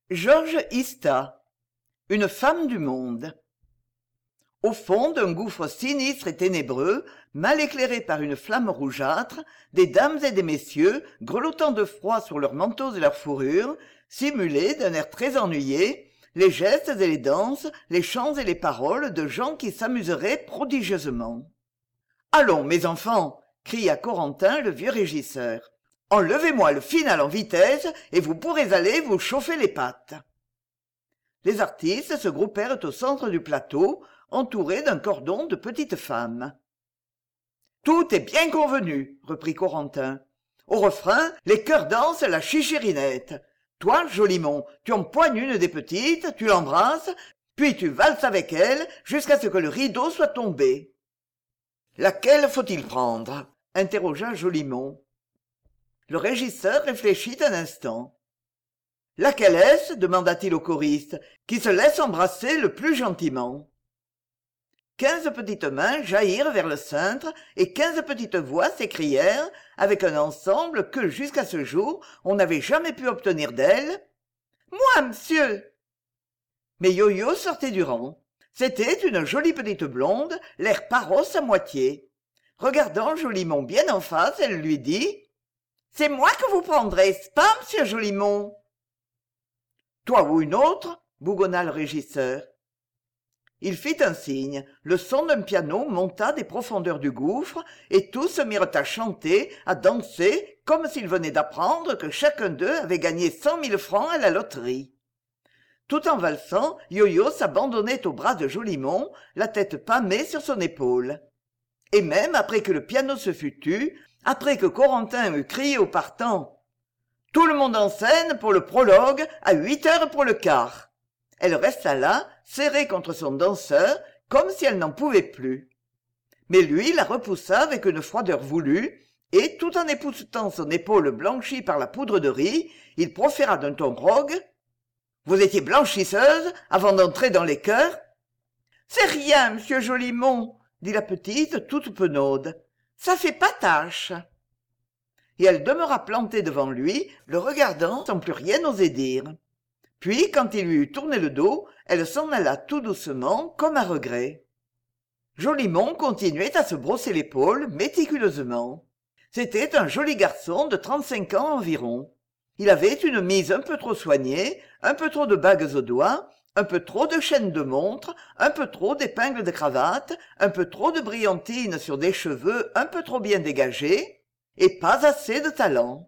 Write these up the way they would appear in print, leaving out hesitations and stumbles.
Georges Ista, une femme du monde. Au fond d'un gouffre sinistre et ténébreux, mal éclairé par une flamme rougeâtre, des dames et des messieurs, grelottant de froid sur leurs manteaux et leurs fourrures, simulaient, d'un air très ennuyé, les gestes et les danses, les chants et les paroles de gens qui s'amuseraient prodigieusement. « Allons, mes enfants !» cria Corentin, le vieux régisseur. « Enlevez-moi le final en vitesse et vous pourrez aller vous chauffer les pattes. » Les artistes se groupèrent au centre du plateau, entourés d'un cordon de petites femmes. « Tout est bien convenu, » reprit Corentin. « Au refrain, les chœurs dansent la chichirinette. Toi, Jolimon, tu empoignes une des petites, tu l'embrasses, puis tu valses avec elle jusqu'à ce que le rideau soit tombé. »« Laquelle faut-il prendre ?» interrogea Jolimon. Le régisseur réfléchit un instant. « Laquelle est-ce » demanda-t-il au choriste, « qui se laisse embrasser le plus gentiment ?» 15 petites mains jaillirent vers le cintre et 15 petites voix s'écrièrent, avec un ensemble que, jusqu'à ce jour, on n'avait jamais pu obtenir d'elle. « Moi, monsieur !» Mais Yo-Yo sortait du rang. C'était une jolie petite blonde, l'air paros à moitié. Regardant Jolimon bien en face, elle lui dit « C'est moi que vous prendrez, n'est-ce pas, monsieur Jolimon ?» « Toi ou une autre ?» bougonna le régisseur. Il fit un signe, le son d'un piano monta des profondeurs du gouffre, et tous se mirent à chanter, à danser, comme s'ils venaient d'apprendre que chacun d'eux avait gagné 100 000 francs à la loterie. Tout en valsant, Yo-Yo s'abandonnait aux bras de Jolimon, la tête pâmée sur son épaule. Et même après que le piano se fut tu, après que Corentin eut crié au partant « Tout le monde en scène pour le prologue, à 8 heures pour le quart !» Elle resta là, serrée contre son danseur, comme si elle n'en pouvait plus. Mais lui la repoussa avec une froideur voulue, et, tout en époussetant son épaule blanchie par la poudre de riz, il proféra d'un ton rogue « Vous étiez blanchisseuse avant d'entrer dans les chœurs ?»« C'est rien, monsieur Jolimon, » dit la petite, toute penaude. « Ça fait pas tâche. » Et elle demeura plantée devant lui, le regardant sans plus rien oser dire. Puis, quand il lui eut tourné le dos, elle s'en alla tout doucement, comme à regret. Jolimon continuait à se brosser l'épaule, méticuleusement. C'était un joli garçon de 35 ans environ. Il avait une mise un peu trop soignée, un peu trop de bagues aux doigts, un peu trop de chaînes de montre, un peu trop d'épingles de cravate, un peu trop de brillantines sur des cheveux un peu trop bien dégagés, et pas assez de talent.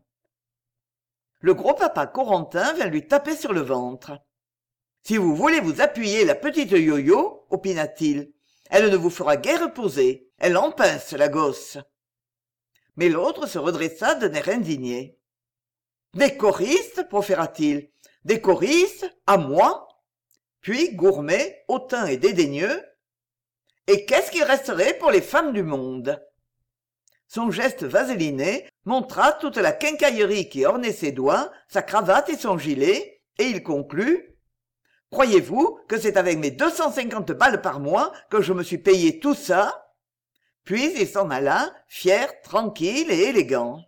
Le gros papa Corentin vint lui taper sur le ventre. « Si vous voulez vous appuyer la petite Yo-Yo, opina-t-il, elle ne vous fera guère poser, elle en pince, la gosse. » Mais l'autre se redressa d'un air indigné. « Des choristes, proféra-t-il, des choristes, à moi ?» Puis, gourmet, hautain et dédaigneux, « Et qu'est-ce qui resterait pour les femmes du monde ?» Son geste vaseliné montra toute la quincaillerie qui ornait ses doigts, sa cravate et son gilet, et il conclut « Croyez-vous que c'est avec mes 250 balles par mois que je me suis payé tout ça ?» Puis il s'en alla, fier, tranquille et élégant.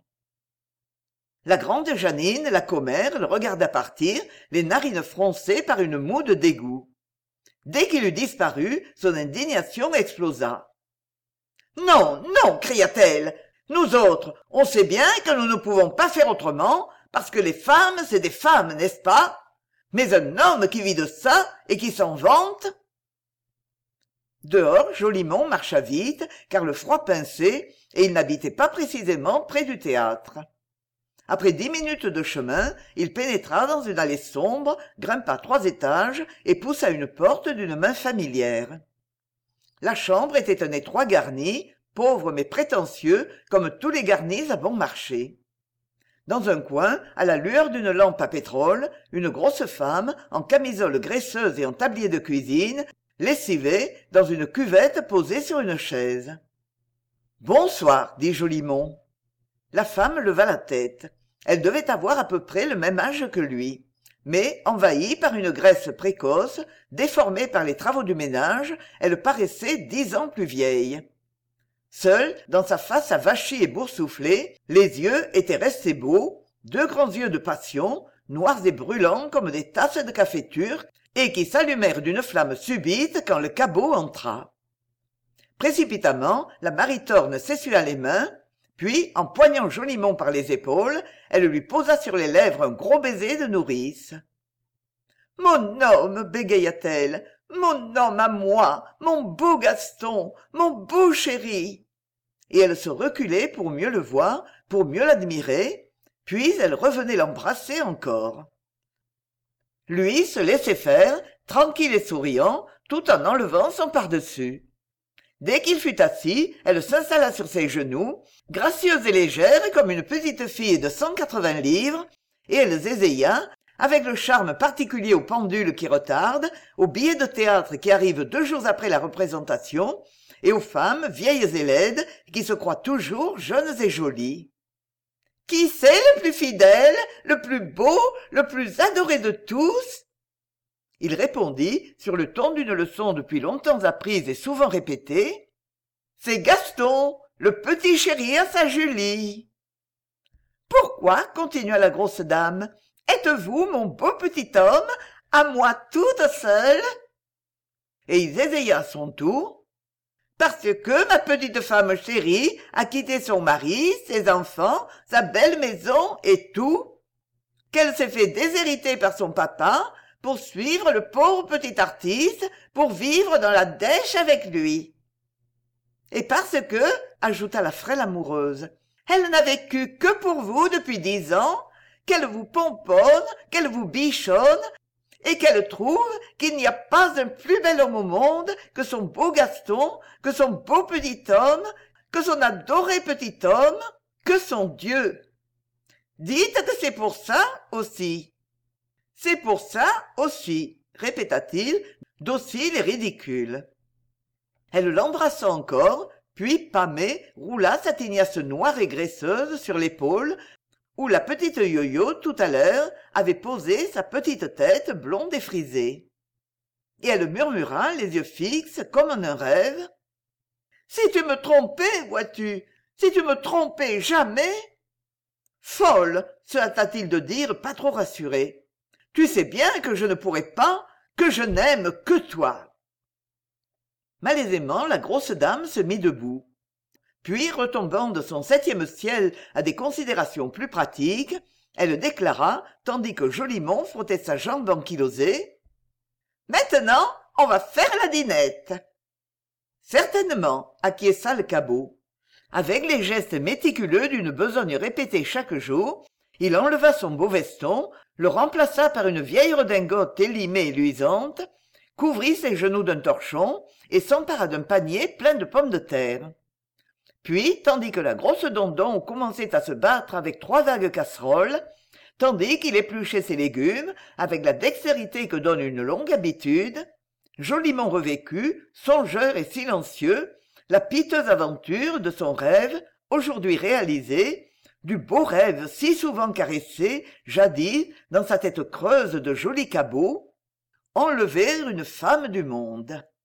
La grande Jeannine, la commère, le regarda partir, les narines froncées par une moue de dégoût. Dès qu'il eut disparu, son indignation explosa. « Non, non !» cria-t-elle. « Nous autres, on sait bien que nous ne pouvons pas faire autrement, parce que les femmes, c'est des femmes, n'est-ce pas ? Mais un homme qui vit de ça et qui s'en vante !» Dehors, Jolimon marcha vite, car le froid pinçait, et il n'habitait pas précisément près du théâtre. Après 10 minutes de chemin, il pénétra dans une allée sombre, grimpa 3 étages et poussa une porte d'une main familière. La chambre était un étroit garni, pauvre mais prétentieux, comme tous les garnis à bon marché. Dans un coin, à la lueur d'une lampe à pétrole, une grosse femme, en camisole graisseuse et en tablier de cuisine, lessivait dans une cuvette posée sur une chaise. « Bonsoir, » dit Jolimon. La femme leva la tête. Elle devait avoir à peu près le même âge que lui. Mais, envahie par une graisse précoce, déformée par les travaux du ménage, elle paraissait 10 ans plus vieille. Seule, dans sa face avachie et boursouflée, les yeux étaient restés beaux, 2 grands yeux de passion, noirs et brûlants comme des tasses de café turc, et qui s'allumèrent d'une flamme subite quand le cabot entra. Précipitamment, la Maritorne s'essuya les mains, puis, en poignant Jolimon par les épaules, elle lui posa sur les lèvres un gros baiser de nourrice. « Mon homme, bégaya-t-elle, mon homme à moi, mon beau Gaston, mon beau chéri !» Et elle se reculait pour mieux le voir, pour mieux l'admirer, puis elle revenait l'embrasser encore. Lui se laissait faire, tranquille et souriant, tout en enlevant son pardessus. Dès qu'il fut assis, elle s'installa sur ses genoux, gracieuse et légère comme une petite fille de 180 livres, et elle zézaya, avec le charme particulier aux pendules qui retardent, aux billets de théâtre qui arrivent 2 jours après la représentation, et aux femmes vieilles et laides qui se croient toujours jeunes et jolies. « Qui c'est le plus fidèle, le plus beau, le plus adoré de tous ?» Il répondit, sur le ton d'une leçon depuis longtemps apprise et souvent répétée, « C'est Gaston, le petit chéri à sa Julie. »« Pourquoi, continua la grosse dame, êtes-vous mon beau petit homme, à moi toute seule ?» Et il zézaya à son tour, « Parce que ma petite femme chérie a quitté son mari, ses enfants, sa belle maison et tout, qu'elle s'est fait déshériter par son papa, pour suivre le pauvre petit artiste, pour vivre dans la dèche avec lui. Et parce que, ajouta la frêle amoureuse, elle n'a vécu que pour vous depuis 10 ans, qu'elle vous pomponne, qu'elle vous bichonne, et qu'elle trouve qu'il n'y a pas un plus bel homme au monde que son beau Gaston, que son beau petit homme, que son adoré petit homme, que son Dieu. Dites que c'est pour ça aussi. C'est pour ça aussi, répéta-t-il, docile et ridicule. Elle l'embrassa encore, puis pâmée roula sa tignasse noire et graisseuse sur l'épaule où la petite Yo-Yo, tout à l'heure, avait posé sa petite tête blonde et frisée. Et elle murmura, les yeux fixes, comme en un rêve. « Si tu me trompais, vois-tu, si tu me trompais jamais !»« Folle !» se hâta-t-il de dire, pas trop rassuré. « Tu sais bien que je ne pourrais pas, que je n'aime que toi !» Malaisément, la grosse dame se mit debout. Puis, retombant de son 7e ciel à des considérations plus pratiques, elle déclara, tandis que Jolimon frottait sa jambe ankylosée, « Maintenant, on va faire la dînette !» Certainement, acquiesça le cabot. Avec les gestes méticuleux d'une besogne répétée chaque jour, il enleva son beau veston, le remplaça par une vieille redingote élimée et luisante, couvrit ses genoux d'un torchon et s'empara d'un panier plein de pommes de terre. Puis, tandis que la grosse Dondon commençait à se battre avec 3 vagues casseroles, tandis qu'il épluchait ses légumes avec la dextérité que donne une longue habitude, Jolimon revécut, songeur et silencieux, la piteuse aventure de son rêve, aujourd'hui réalisé, du beau rêve si souvent caressé, jadis, dans sa tête creuse de joli cabot, enlever une femme du monde.